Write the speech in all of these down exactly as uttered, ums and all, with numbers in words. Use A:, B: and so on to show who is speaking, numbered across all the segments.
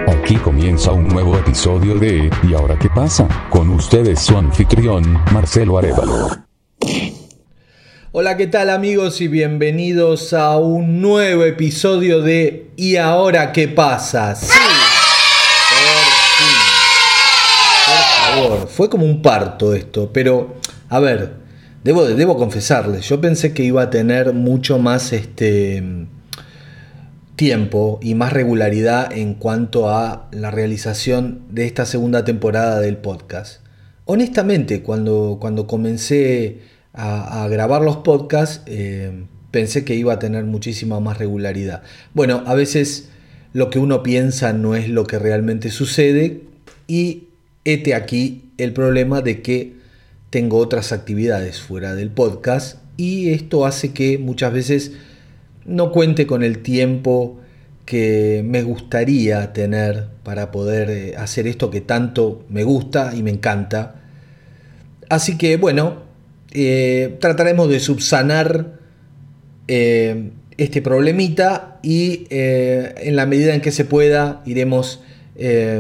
A: Aquí comienza un nuevo episodio de ¿Y ahora qué pasa? Con ustedes su anfitrión, Marcelo Arévalo.
B: Hola, ¿qué tal amigos? Y bienvenidos a un nuevo episodio de ¿Y ahora qué pasa? Sí, por fin. Por favor, fue como un parto esto, pero a ver, debo, debo confesarles, yo pensé que iba a tener mucho más este tiempo y más regularidad en cuanto a la realización de esta segunda temporada del podcast. Honestamente, cuando, cuando comencé a, a grabar los podcasts, eh, pensé que iba a tener muchísima más regularidad. Bueno, a veces lo que uno piensa no es lo que realmente sucede y hete aquí el problema de que tengo otras actividades fuera del podcast y esto hace que muchas veces no cuente con el tiempo que me gustaría tener para poder hacer esto que tanto me gusta y me encanta. Así que bueno, eh, trataremos de subsanar eh, este problemita y eh, en la medida en que se pueda iremos eh,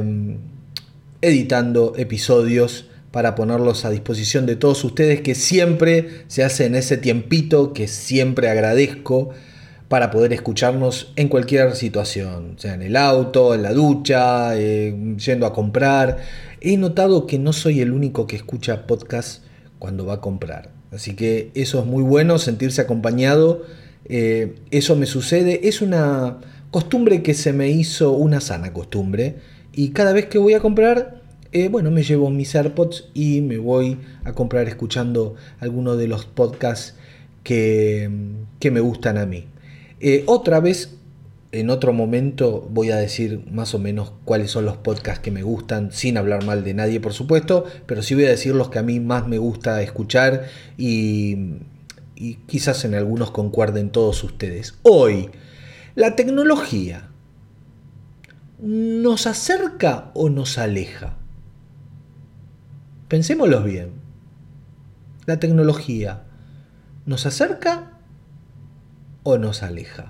B: editando episodios para ponerlos a disposición de todos ustedes, que siempre se hace en ese tiempito que siempre agradezco, para poder escucharnos en cualquier situación, sea en el auto, en la ducha, eh, yendo a comprar. He notado que no soy el único que escucha podcast cuando va a comprar, así que eso es muy bueno, sentirse acompañado. Eh, eso me sucede, es una costumbre que se me hizo una sana costumbre, y cada vez que voy a comprar, eh, bueno, me llevo mis AirPods y me voy a comprar escuchando alguno de los podcasts que, que me gustan a mí. Eh, otra vez, en otro momento, voy a decir más o menos cuáles son los podcasts que me gustan, sin hablar mal de nadie, por supuesto, pero sí voy a decir los que a mí más me gusta escuchar y, y quizás en algunos concuerden todos ustedes. Hoy, ¿la tecnología nos acerca o nos aleja? Pensémoslo bien. ¿La tecnología nos acerca o nos aleja?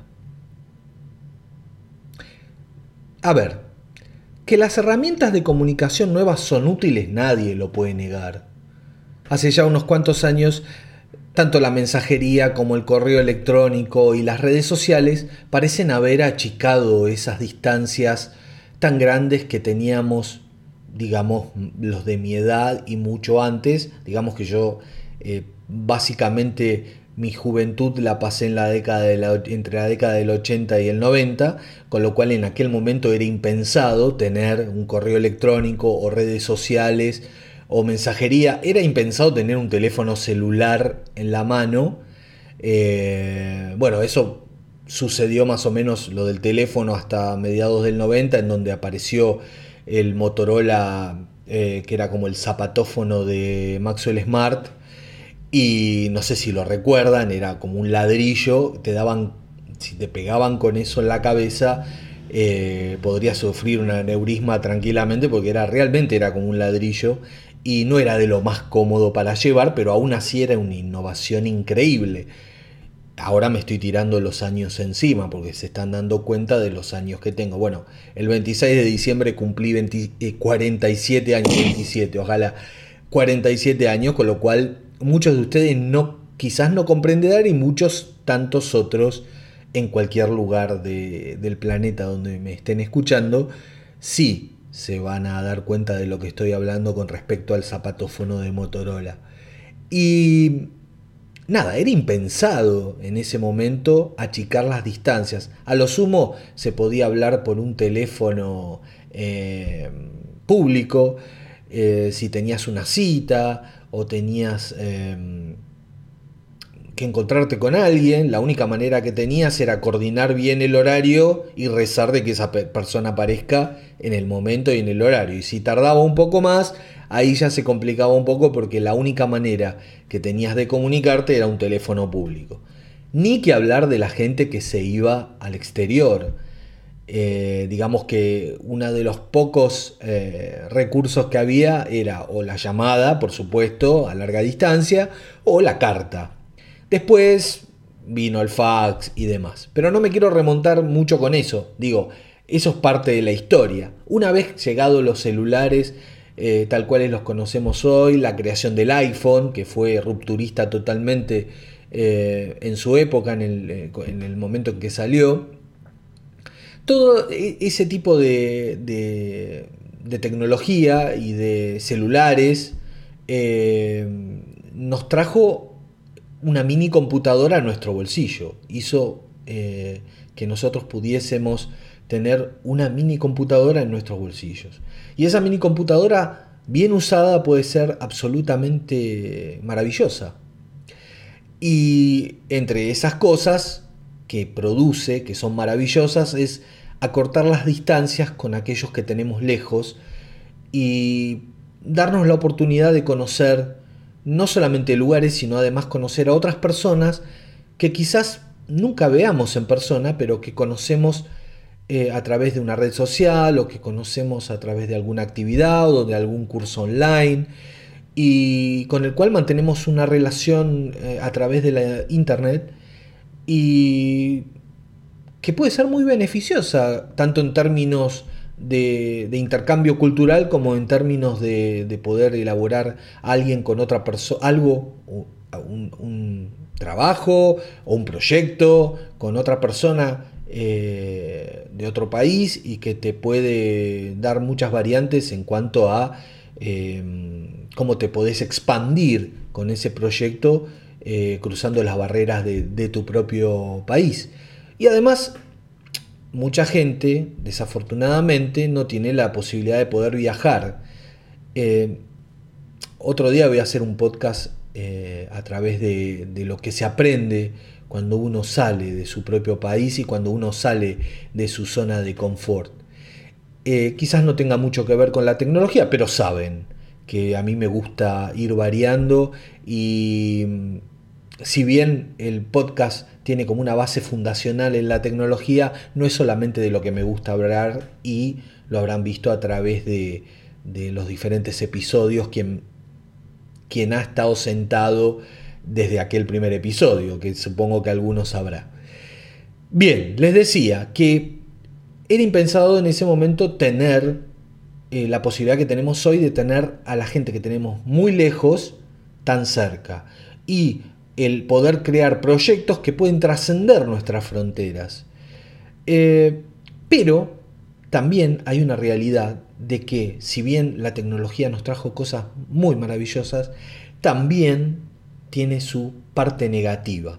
B: A ver, que las herramientas de comunicación nuevas son útiles, nadie lo puede negar. Hace ya unos cuantos años, tanto la mensajería como el correo electrónico y las redes sociales parecen haber achicado esas distancias tan grandes que teníamos, digamos, los de mi edad y mucho antes. Digamos que yo eh, básicamente mi juventud la pasé en la década de la, entre la década del ochenta y el noventa, con lo cual en aquel momento era impensado tener un correo electrónico o redes sociales o mensajería. Era impensado tener un teléfono celular en la mano. Eh, bueno, eso sucedió más o menos, lo del teléfono, hasta mediados del noventa, en donde apareció el Motorola, eh, que era como el zapatófono de Maxwell Smart. Y no sé si lo recuerdan, era como un ladrillo, te daban, si te pegaban con eso en la cabeza, eh, podrías sufrir un aneurisma tranquilamente, porque era realmente era como un ladrillo y no era de lo más cómodo para llevar, pero aún así era una innovación increíble. Ahora me estoy tirando los años encima porque se están dando cuenta de los años que tengo. Bueno, el veintiséis de diciembre cumplí veinte, eh, cuarenta y siete años, veintisiete, ojalá, cuarenta y siete años, con lo cual muchos de ustedes no, quizás no comprenderán, y muchos tantos otros en cualquier lugar de, del planeta donde me estén escuchando, sí se van a dar cuenta de lo que estoy hablando con respecto al zapatófono de Motorola. Y nada, era impensado en ese momento achicar las distancias. A lo sumo se podía hablar por un teléfono eh, público, eh, si tenías una cita o tenías eh, que encontrarte con alguien. La única manera que tenías era coordinar bien el horario y rezar de que esa persona aparezca en el momento y en el horario. Y si tardaba un poco más, ahí ya se complicaba un poco, porque la única manera que tenías de comunicarte era un teléfono público. Ni que hablar de la gente que se iba al exterior. Eh, digamos que uno de los pocos eh, recursos que había era o la llamada, por supuesto, a larga distancia, o la carta. Después vino el fax y demás. Pero no me quiero remontar mucho con eso. Digo, eso es parte de la historia. Una vez llegados los celulares, eh, tal cuales los conocemos hoy, la creación del iPhone, que fue rupturista totalmente eh, en su época, en el, en el momento en que salió, todo ese tipo de, de, de tecnología y de celulares eh, nos trajo una mini computadora a nuestro bolsillo. Hizo eh, que nosotros pudiésemos tener una mini computadora en nuestros bolsillos. Y esa mini computadora, bien usada, puede ser absolutamente maravillosa. Y entre esas cosas que produce, que son maravillosas, es acortar las distancias con aquellos que tenemos lejos y darnos la oportunidad de conocer no solamente lugares, sino además conocer a otras personas que quizás nunca veamos en persona, pero que conocemos eh, a través de una red social, o que conocemos a través de alguna actividad o de algún curso online, y con el cual mantenemos una relación eh, a través de la internet, y que puede ser muy beneficiosa, tanto en términos de, de intercambio cultural como en términos de, de poder elaborar a alguien con otra persona, algo, un, un trabajo o un proyecto con otra persona eh, de otro país, y que te puede dar muchas variantes en cuanto a eh, cómo te podés expandir con ese proyecto eh, cruzando las barreras de, de tu propio país. Y además, mucha gente, desafortunadamente, no tiene la posibilidad de poder viajar. Eh, otro día voy a hacer un podcast eh, a través de, de lo que se aprende cuando uno sale de su propio país y cuando uno sale de su zona de confort. Eh, quizás no tenga mucho que ver con la tecnología, pero saben que a mí me gusta ir variando, y si bien el podcast tiene como una base fundacional en la tecnología, no es solamente de lo que me gusta hablar, y lo habrán visto a través de, de los diferentes episodios quien, quien ha estado sentado desde aquel primer episodio, que supongo que algunos sabrá. Bien, les decía que era impensado en ese momento tener eh, la posibilidad que tenemos hoy de tener a la gente que tenemos muy lejos tan cerca, y el poder crear proyectos que pueden trascender nuestras fronteras. Eh, pero también hay una realidad de que, si bien la tecnología nos trajo cosas muy maravillosas, también tiene su parte negativa.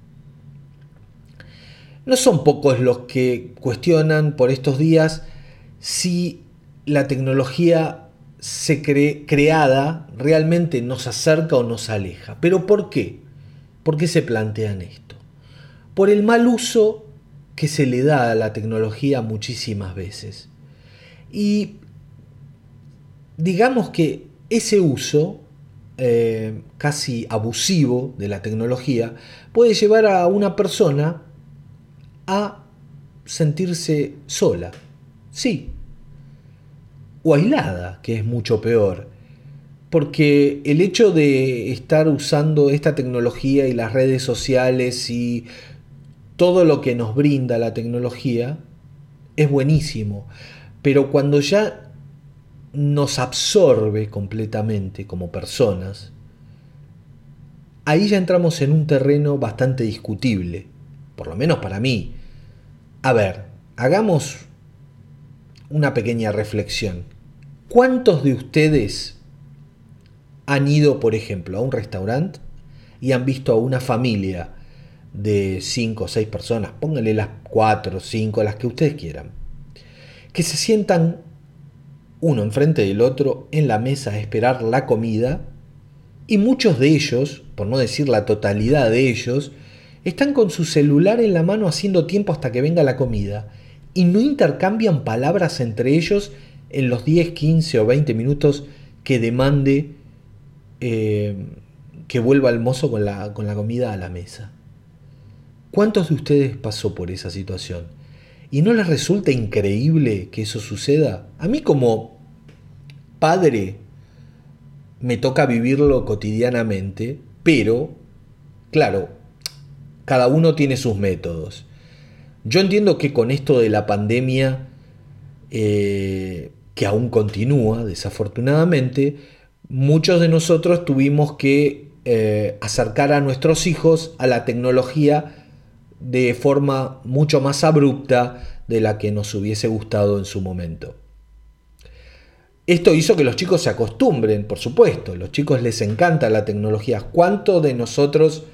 B: No son pocos los que cuestionan por estos días si la tecnología se cre- creada realmente nos acerca o nos aleja. ¿Pero por qué? ¿Por qué se plantean esto? Por el mal uso que se le da a la tecnología muchísimas veces. Y digamos que ese uso eh, casi abusivo de la tecnología puede llevar a una persona a sentirse sola, sí, o aislada, que es mucho peor. Porque el hecho de estar usando esta tecnología y las redes sociales y todo lo que nos brinda la tecnología es buenísimo, pero cuando ya nos absorbe completamente como personas, ahí ya entramos en un terreno bastante discutible, por lo menos para mí. A ver, hagamos una pequeña reflexión. ¿Cuántos de ustedes han ido, por ejemplo, a un restaurante y han visto a una familia de cinco o seis personas, pónganle las cuatro o cinco, las que ustedes quieran, que se sientan uno enfrente del otro en la mesa a esperar la comida, y muchos de ellos, por no decir la totalidad de ellos, están con su celular en la mano haciendo tiempo hasta que venga la comida, y no intercambian palabras entre ellos en los diez, quince o veinte minutos que demande eh, que vuelva el mozo con la, con la comida a la mesa? ¿Cuántos de ustedes pasó por esa situación? ¿Y no les resulta increíble que eso suceda? A mí, como padre, me toca vivirlo cotidianamente, pero, claro, cada uno tiene sus métodos. Yo entiendo que con esto de la pandemia eh, que aún continúa, desafortunadamente, muchos de nosotros tuvimos que eh, acercar a nuestros hijos a la tecnología de forma mucho más abrupta de la que nos hubiese gustado en su momento. Esto hizo que los chicos se acostumbren, por supuesto, a los chicos les encanta la tecnología. ¿Cuántos de nosotros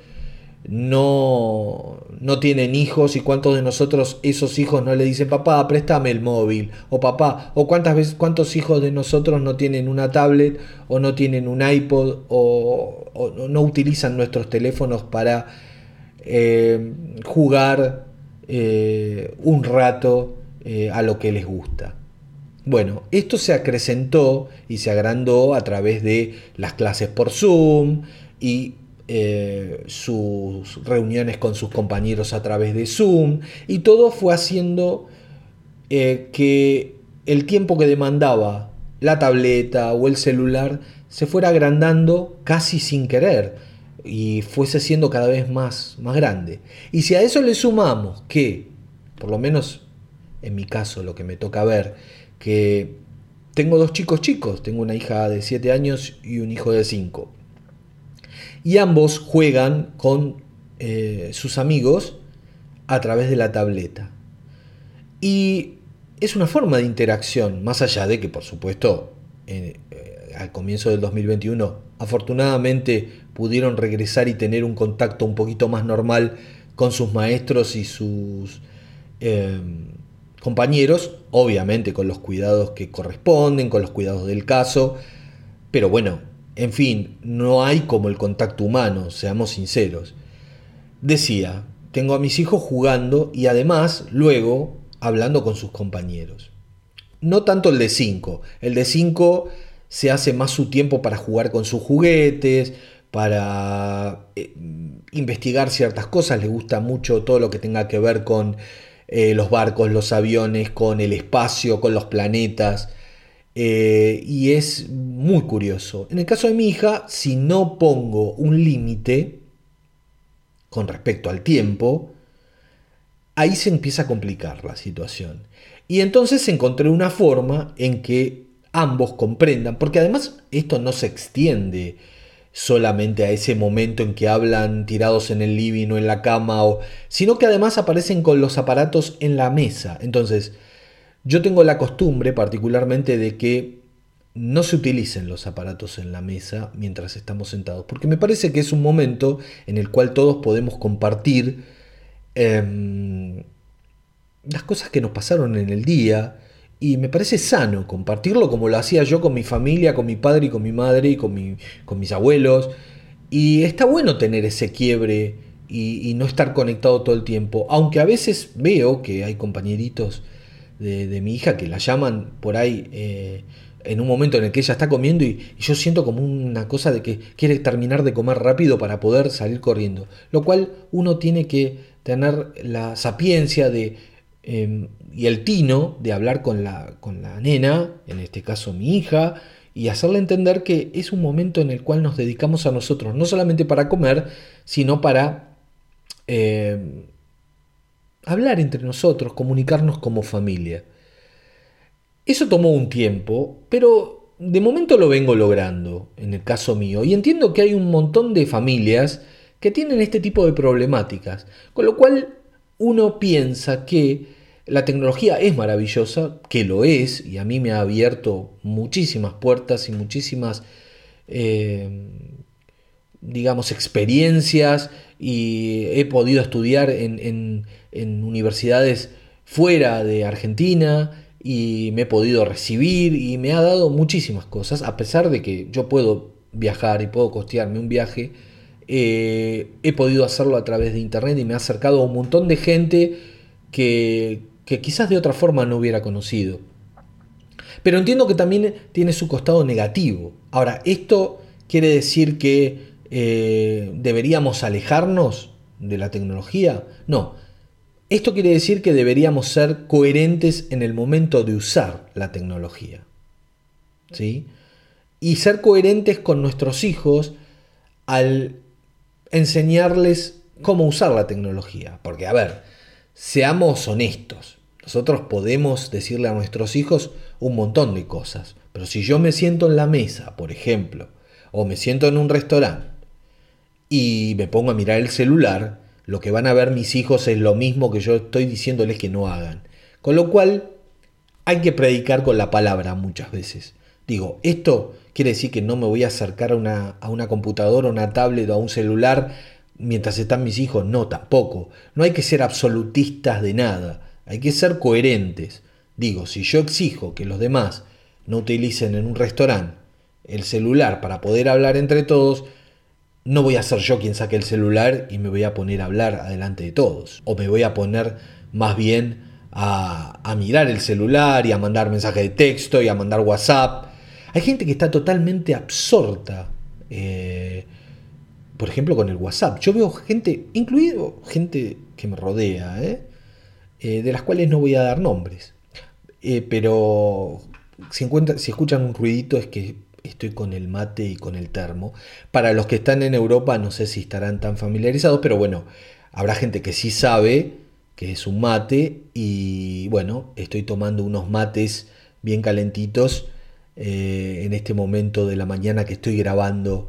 B: no, no tienen hijos y cuántos de nosotros esos hijos no le dicen papá, préstame el móvil? O papá, o cuántas veces, cuántos hijos de nosotros no tienen una tablet o no tienen un iPod o, o no utilizan nuestros teléfonos para eh, jugar eh, un rato eh, a lo que les gusta. Bueno, esto se acrecentó y se agrandó a través de las clases por Zoom y eh, sus reuniones con sus compañeros a través de Zoom, y todo fue haciendo eh, que el tiempo que demandaba la tableta o el celular se fuera agrandando casi sin querer y fuese siendo cada vez más, más grande. Y si a eso le sumamos que, por lo menos en mi caso, lo que me toca ver, que tengo dos chicos chicos, tengo una hija de siete años y un hijo de cinco. Y ambos juegan con eh, sus amigos a través de la tableta. Y es una forma de interacción, más allá de que, por supuesto, eh, eh, al comienzo del dos mil veintiuno, afortunadamente pudieron regresar y tener un contacto un poquito más normal con sus maestros y sus Eh, compañeros, obviamente con los cuidados que corresponden, con los cuidados del caso, pero bueno, en fin, no hay como el contacto humano, seamos sinceros. Decía, tengo a mis hijos jugando y además luego hablando con sus compañeros. No tanto el de cinco, el de cinco se hace más su tiempo para jugar con sus juguetes, para eh, investigar ciertas cosas, le gusta mucho todo lo que tenga que ver con Eh, los barcos, los aviones, con el espacio, con los planetas, eh, y es muy curioso. En el caso de mi hija, si no pongo un límite con respecto al tiempo, ahí se empieza a complicar la situación. Y entonces encontré una forma en que ambos comprendan, porque además esto no se extiende solamente a ese momento en que hablan tirados en el living o en la cama, o, sino que además aparecen con los aparatos en la mesa. Entonces, yo tengo la costumbre particularmente de que no se utilicen los aparatos en la mesa mientras estamos sentados, porque me parece que es un momento en el cual todos podemos compartir eh, las cosas que nos pasaron en el día. Y me parece sano compartirlo como lo hacía yo con mi familia, con mi padre y con mi madre y con, mi, con mis abuelos. Y está bueno tener ese quiebre y, y no estar conectado todo el tiempo. Aunque a veces veo que hay compañeritos de, de mi hija que la llaman por ahí eh, en un momento en el que ella está comiendo y, y yo siento como una cosa de que quiere terminar de comer rápido para poder salir corriendo. Lo cual uno tiene que tener la sapiencia de... Eh, y el tino de hablar con la, con la nena, en este caso mi hija, y hacerle entender que es un momento en el cual nos dedicamos a nosotros, no solamente para comer, sino para eh, hablar entre nosotros, comunicarnos como familia. Eso tomó un tiempo, pero de momento lo vengo logrando, en el caso mío, y entiendo que hay un montón de familias que tienen este tipo de problemáticas, con lo cual uno piensa que la tecnología es maravillosa, que lo es, y a mí me ha abierto muchísimas puertas y muchísimas, eh, digamos, experiencias, y he podido estudiar en, en, en universidades fuera de Argentina, y me he podido recibir, y me ha dado muchísimas cosas, a pesar de que yo puedo viajar y puedo costearme un viaje, eh, he podido hacerlo a través de internet y me ha acercado a un montón de gente que... que quizás de otra forma no hubiera conocido. Pero entiendo que también tiene su costado negativo. Ahora, ¿esto quiere decir que eh, deberíamos alejarnos de la tecnología? No. Esto quiere decir que deberíamos ser coherentes en el momento de usar la tecnología. ¿Sí? Y ser coherentes con nuestros hijos al enseñarles cómo usar la tecnología. Porque, a ver, seamos honestos. Nosotros podemos decirle a nuestros hijos un montón de cosas, pero si yo me siento en la mesa, por ejemplo, o me siento en un restaurante y me pongo a mirar el celular, lo que van a ver mis hijos es lo mismo que yo estoy diciéndoles que no hagan. Con lo cual, hay que predicar con la palabra muchas veces. Digo, esto quiere decir que no me voy a acercar a una, a una computadora, a una tablet o a un celular mientras están mis hijos. No, tampoco. No hay que ser absolutistas de nada. Hay que ser coherentes. Digo, si yo exijo que los demás no utilicen en un restaurante el celular para poder hablar entre todos, no voy a ser yo quien saque el celular y me voy a poner a hablar adelante de todos. O me voy a poner más bien a, a mirar el celular y a mandar mensajes de texto y a mandar WhatsApp. Hay gente que está totalmente absorta, eh, por ejemplo, con el WhatsApp. Yo veo gente, incluido gente que me rodea, eh, eh, de las cuales no voy a dar nombres. Eh, pero si, encuentra, si escuchan un ruidito es que estoy con el mate y con el termo. Para los que están en Europa no sé si estarán tan familiarizados, pero bueno, habrá gente que sí sabe que es un mate y bueno, estoy tomando unos mates bien calentitos eh, en este momento de la mañana que estoy grabando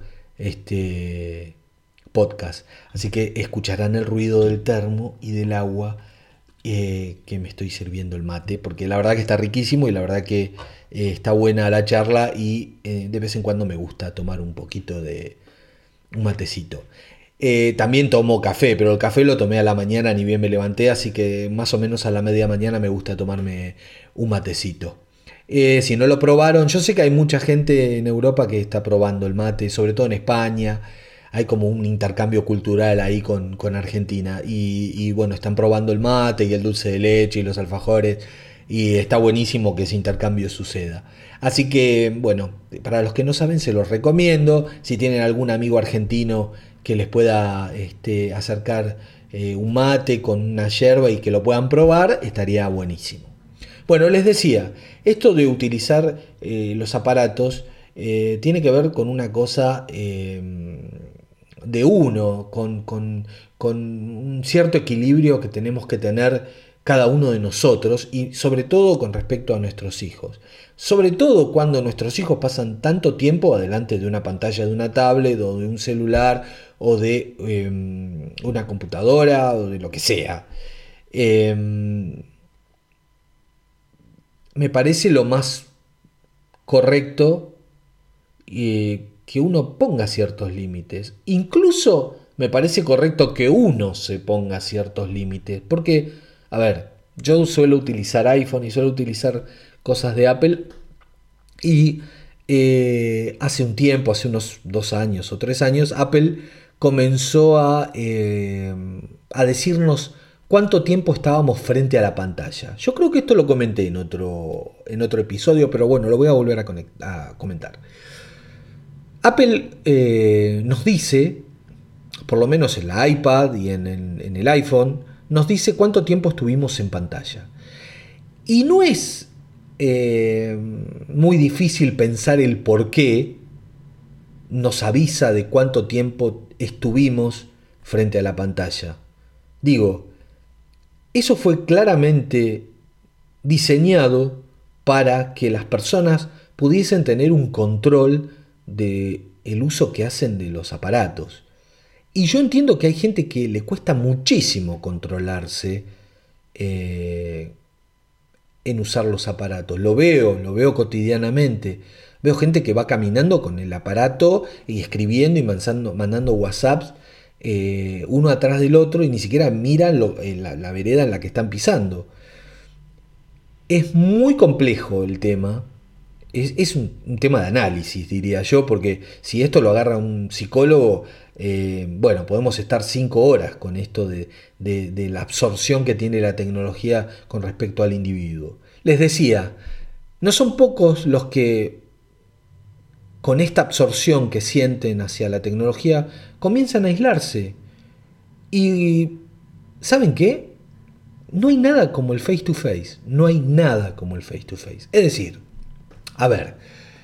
B: este podcast. Así que escucharán el ruido del termo y del agua eh, que me estoy sirviendo el mate, porque la verdad que está riquísimo y la verdad que eh, está buena la charla y eh, de vez en cuando me gusta tomar un poquito de un matecito. Eh, también tomo café, pero el café lo tomé a la mañana, ni bien me levanté, así que más o menos a la media mañana me gusta tomarme un matecito. Eh, si no lo probaron, yo sé que hay mucha gente en Europa que está probando el mate, sobre todo en España. Hay como un intercambio cultural ahí con, con Argentina y, y bueno, están probando el mate y el dulce de leche y los alfajores y está buenísimo que ese intercambio suceda. Así que bueno, para los que no saben se los recomiendo. Si tienen algún amigo argentino que les pueda este, acercar eh, un mate con una yerba y que lo puedan probar, estaría buenísimo. Bueno, les decía, esto de utilizar eh, los aparatos eh, tiene que ver con una cosa eh, de uno, con, con, con un cierto equilibrio que tenemos que tener cada uno de nosotros y sobre todo con respecto a nuestros hijos. Sobre todo cuando nuestros hijos pasan tanto tiempo adelante de una pantalla de una tablet o de un celular o de eh, una computadora o de lo que sea. Eh, me parece lo más correcto eh, que uno ponga ciertos límites. Incluso me parece correcto que uno se ponga ciertos límites. Porque, a ver, yo suelo utilizar iPhone y suelo utilizar cosas de Apple y eh, hace un tiempo, hace unos dos años o tres años, Apple comenzó a, eh, a decirnos cuánto tiempo estábamos frente a la pantalla. Yo creo que esto lo comenté en otro, en otro episodio, pero bueno, lo voy a volver a, conect- a comentar. Apple eh, nos dice, por lo menos en la iPad y en, en, en el iPhone, nos dice cuánto tiempo estuvimos en pantalla. Y no es eh, muy difícil pensar el por qué nos avisa de cuánto tiempo estuvimos frente a la pantalla. Digo, eso fue claramente diseñado para que las personas pudiesen tener un control del uso que hacen de los aparatos. Y yo entiendo que hay gente que le cuesta muchísimo controlarse eh, en usar los aparatos. Lo veo, lo veo cotidianamente. Veo gente que va caminando con el aparato y escribiendo y mandando, mandando WhatsApps eh, uno atrás del otro y ni siquiera miran lo, eh, la, la vereda en la que están pisando. Es muy complejo el tema. Es, es un, un tema de análisis, diría yo, porque si esto lo agarra un psicólogo, eh, bueno, podemos estar cinco horas con esto de, de, de la absorción que tiene la tecnología con respecto al individuo. Les decía, no son pocos los que con esta absorción que sienten hacia la tecnología comienzan a aislarse. Y ¿saben qué? No hay nada como el face to face. No hay nada como el face to face. Es decir, a ver,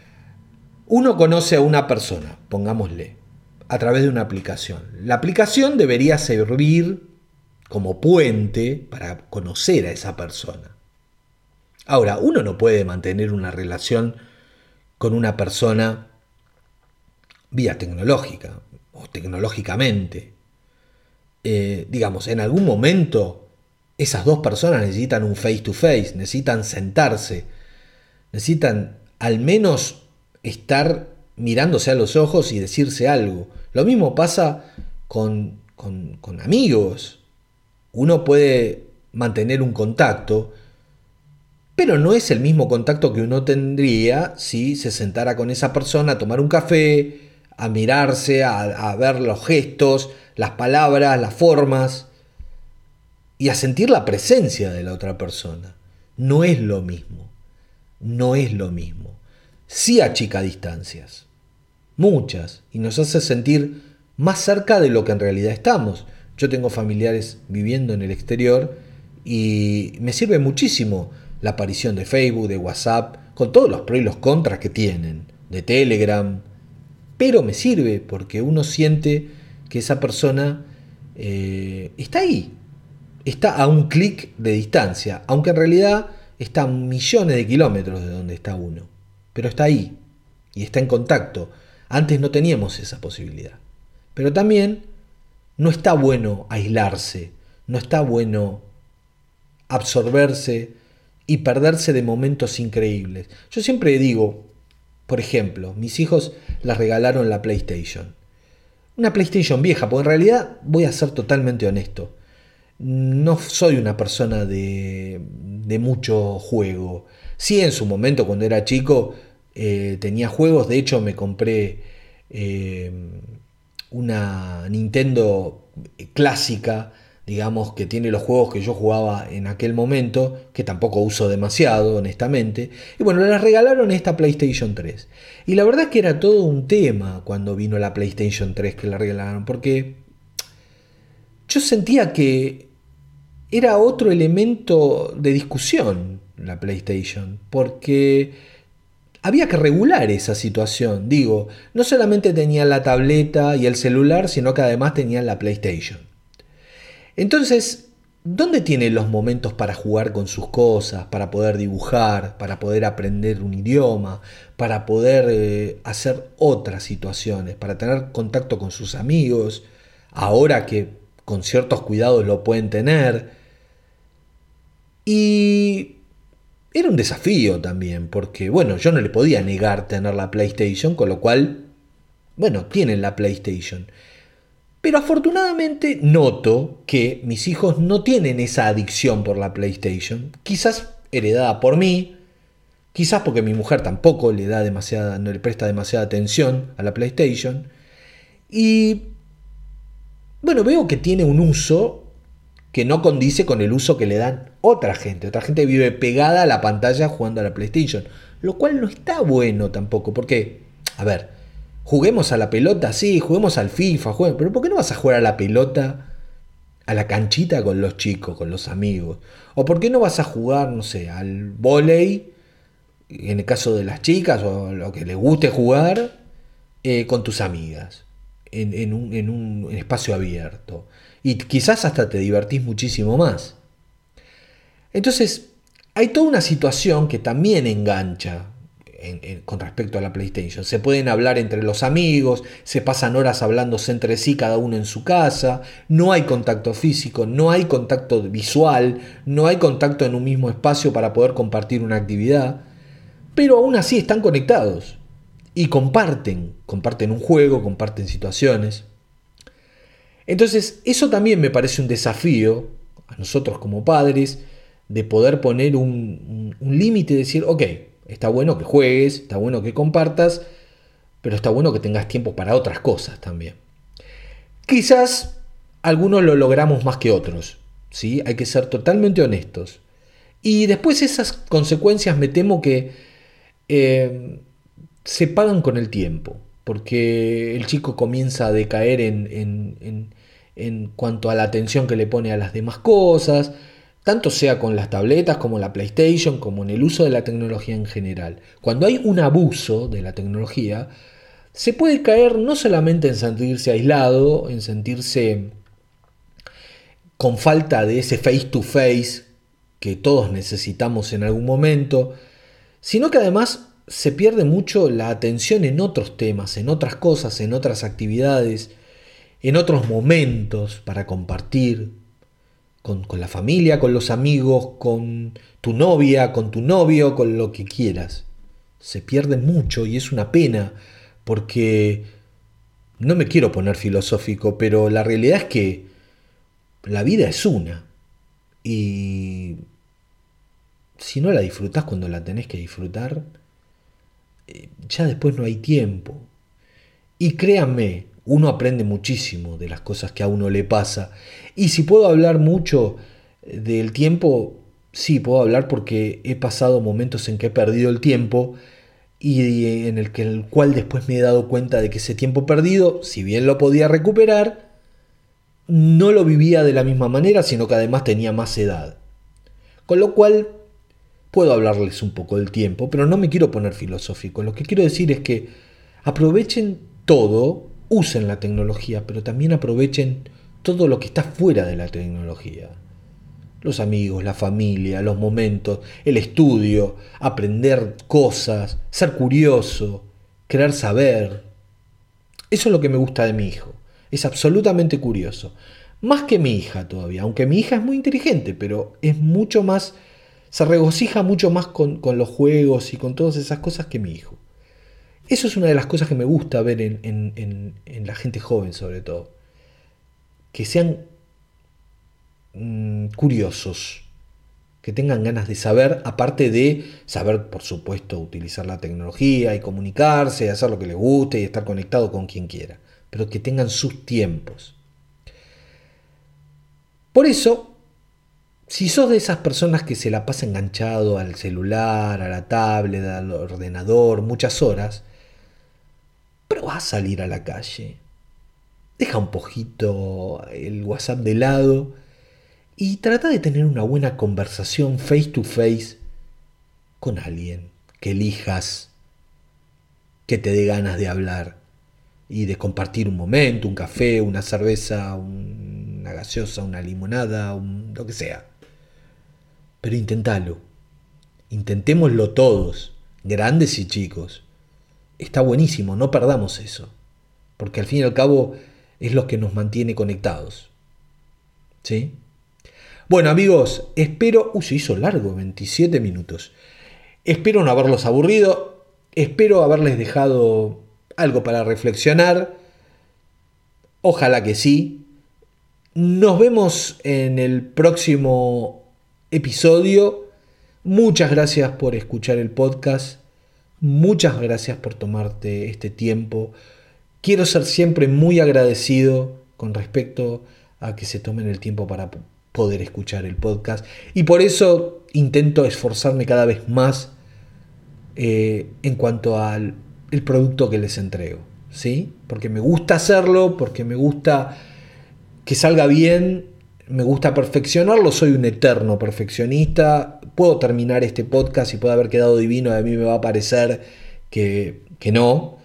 B: uno conoce a una persona, pongámosle, a través de una aplicación. La aplicación debería servir como puente para conocer a esa persona. Ahora, uno no puede mantener una relación con una persona vía tecnológica o tecnológicamente. Eh, digamos, en algún momento esas dos personas necesitan un face to face, necesitan sentarse, necesitan al menos estar mirándose a los ojos y decirse algo. Lo mismo pasa con, con, con amigos. Uno puede mantener un contacto, pero no es el mismo contacto que uno tendría si se sentara con esa persona a tomar un café, a mirarse, a, a ver los gestos, las palabras, las formas y a sentir la presencia de la otra persona. No es lo mismo, no es lo mismo. Sí achica distancias, muchas, y nos hace sentir más cerca de lo que en realidad estamos. Yo tengo familiares viviendo en el exterior y me sirve muchísimo la aparición de Facebook, de WhatsApp, con todos los pros y los contras que tienen, de Telegram, pero me sirve porque uno siente que esa persona eh, está ahí, está a un clic de distancia, aunque en realidad está a millones de kilómetros de donde está uno, pero está ahí y está en contacto. Antes no teníamos esa posibilidad, pero también no está bueno aislarse, no está bueno absorberse y perderse de momentos increíbles. Yo siempre digo, por ejemplo, mis hijos les regalaron la PlayStation. Una PlayStation vieja, porque en realidad voy a ser totalmente honesto. No soy una persona de, de mucho juego. Sí, en su momento, cuando era chico, eh, tenía juegos. De hecho, me compré eh, una Nintendo clásica, digamos, que tiene los juegos que yo jugaba en aquel momento, que tampoco uso demasiado, honestamente. Y bueno, les regalaron esta PlayStation tres. Y la verdad es que era todo un tema cuando vino la PlayStation tres que la regalaron, porque yo sentía que era otro elemento de discusión la PlayStation, porque había que regular esa situación. Digo, no solamente tenían la tableta y el celular, sino que además tenían la PlayStation. Entonces, ¿dónde tienen los momentos para jugar con sus cosas, para poder dibujar, para poder aprender un idioma, para poder eh, hacer otras situaciones, para tener contacto con sus amigos, ahora que con ciertos cuidados lo pueden tener? Y era un desafío también, porque bueno, yo no le podía negar tener la PlayStation, con lo cual, bueno, tienen la PlayStation. Pero afortunadamente noto que mis hijos no tienen esa adicción por la PlayStation, quizás heredada por mí, quizás porque mi mujer tampoco le da demasiada, no le presta demasiada atención a la PlayStation. Y bueno, veo que tiene un uso que no condice con el uso que le dan otra gente. Otra gente vive pegada a la pantalla jugando a la PlayStation, lo cual no está bueno tampoco, porque, a ver, juguemos a la pelota, sí, juguemos al FIFA, juguemos, pero ¿por qué no vas a jugar a la pelota, a la canchita con los chicos, con los amigos? ¿O por qué no vas a jugar, no sé, al vóley, en el caso de las chicas, o lo que les guste jugar, eh, con tus amigas, en, en, un, en un espacio abierto? Y quizás hasta te divertís muchísimo más. Entonces, hay toda una situación que también engancha en, en, con respecto a la PlayStation. Se pueden hablar entre los amigos, se pasan horas hablándose entre sí, cada uno en su casa, no hay contacto físico, no hay contacto visual, no hay contacto en un mismo espacio para poder compartir una actividad, pero aún así están conectados y comparten, comparten un juego, comparten situaciones. Entonces, eso también me parece un desafío a nosotros como padres, de poder poner un, un, un límite y decir, ok, está bueno que juegues, está bueno que compartas, pero está bueno que tengas tiempo para otras cosas también. Quizás algunos lo logramos más que otros, ¿sí? Hay que ser totalmente honestos. Y después esas consecuencias me temo que eh, se pagan con el tiempo, porque el chico comienza a decaer en, en, en, en cuanto a la atención que le pone a las demás cosas, tanto sea con las tabletas como la PlayStation, como en el uso de la tecnología en general. Cuando hay un abuso de la tecnología, se puede caer no solamente en sentirse aislado, en sentirse con falta de ese face to face que todos necesitamos en algún momento, sino que además se pierde mucho la atención en otros temas, en otras cosas, en otras actividades, en otros momentos para compartir con, con la familia, con los amigos, con tu novia, con tu novio, con lo que quieras. Se pierde mucho y es una pena porque no me quiero poner filosófico, pero la realidad es que la vida es una y si no la disfrutás cuando la tenés que disfrutar, ya después no hay tiempo. Y créanme, uno aprende muchísimo de las cosas que a uno le pasa. Y si puedo hablar mucho del tiempo, sí, puedo hablar porque he pasado momentos en que he perdido el tiempo y en el, que, en el cual después me he dado cuenta de que ese tiempo perdido, si bien lo podía recuperar, no lo vivía de la misma manera, sino que además tenía más edad. Con lo cual puedo hablarles un poco del tiempo, pero no me quiero poner filosófico. Lo que quiero decir es que aprovechen todo, usen la tecnología, pero también aprovechen todo lo que está fuera de la tecnología. Los amigos, la familia, los momentos, el estudio, aprender cosas, ser curioso, querer saber. Eso es lo que me gusta de mi hijo. Es absolutamente curioso. Más que mi hija todavía, aunque mi hija es muy inteligente, pero es mucho más, se regocija mucho más con, con los juegos y con todas esas cosas que mi hijo. Eso es una de las cosas que me gusta ver en, en, en, en la gente joven sobre todo. Que sean mmm, curiosos, que tengan ganas de saber, aparte de saber, por supuesto, utilizar la tecnología y comunicarse, y hacer lo que les guste y estar conectado con quien quiera, pero que tengan sus tiempos. Por eso, si sos de esas personas que se la pasa enganchado al celular, a la tablet, al ordenador, muchas horas, probá a salir a la calle. Deja un poquito el WhatsApp de lado y trata de tener una buena conversación face to face con alguien que elijas, que te dé ganas de hablar y de compartir un momento, un café, una cerveza, una gaseosa, una limonada, un, lo que sea. Pero intentalo. Intentémoslo todos, grandes y chicos. Está buenísimo, no perdamos eso. Porque al fin y al cabo es lo que nos mantiene conectados. ¿Sí? Bueno, amigos, espero... Uy, se hizo largo, veintisiete minutos. Espero no haberlos aburrido. Espero haberles dejado algo para reflexionar. Ojalá que sí. Nos vemos en el próximo episodio. Muchas gracias por escuchar el podcast. Muchas gracias por tomarte este tiempo. Quiero ser siempre muy agradecido con respecto a que se tomen el tiempo para poder escuchar el podcast. Y por eso intento esforzarme cada vez más eh, en cuanto al el producto que les entrego. ¿Sí? Porque me gusta hacerlo, porque me gusta que salga bien, me gusta perfeccionarlo, soy un eterno perfeccionista. Puedo terminar este podcast y puede haber quedado divino, a mí me va a parecer que, que no.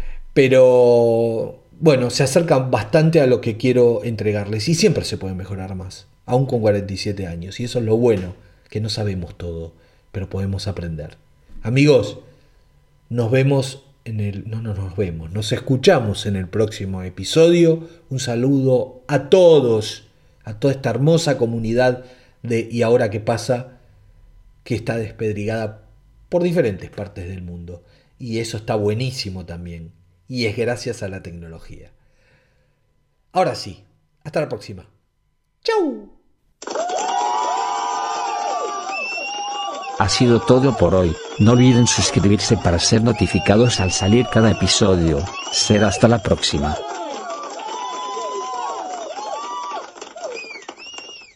B: Pero bueno, se acercan bastante a lo que quiero entregarles y siempre se puede mejorar más, aún con cuarenta y siete años. Y eso es lo bueno, que no sabemos todo, pero podemos aprender. Amigos, nos vemos en el... No, no nos vemos, nos escuchamos en el próximo episodio. Un saludo a todos, a toda esta hermosa comunidad de ¿Y ahora qué pasa?, que está despedregada por diferentes partes del mundo. Y eso está buenísimo también. Y es gracias a la tecnología. Ahora sí, hasta la próxima. ¡Chau!
C: Ha sido todo por hoy. No olviden suscribirse para ser notificados al salir cada episodio. Será hasta la próxima.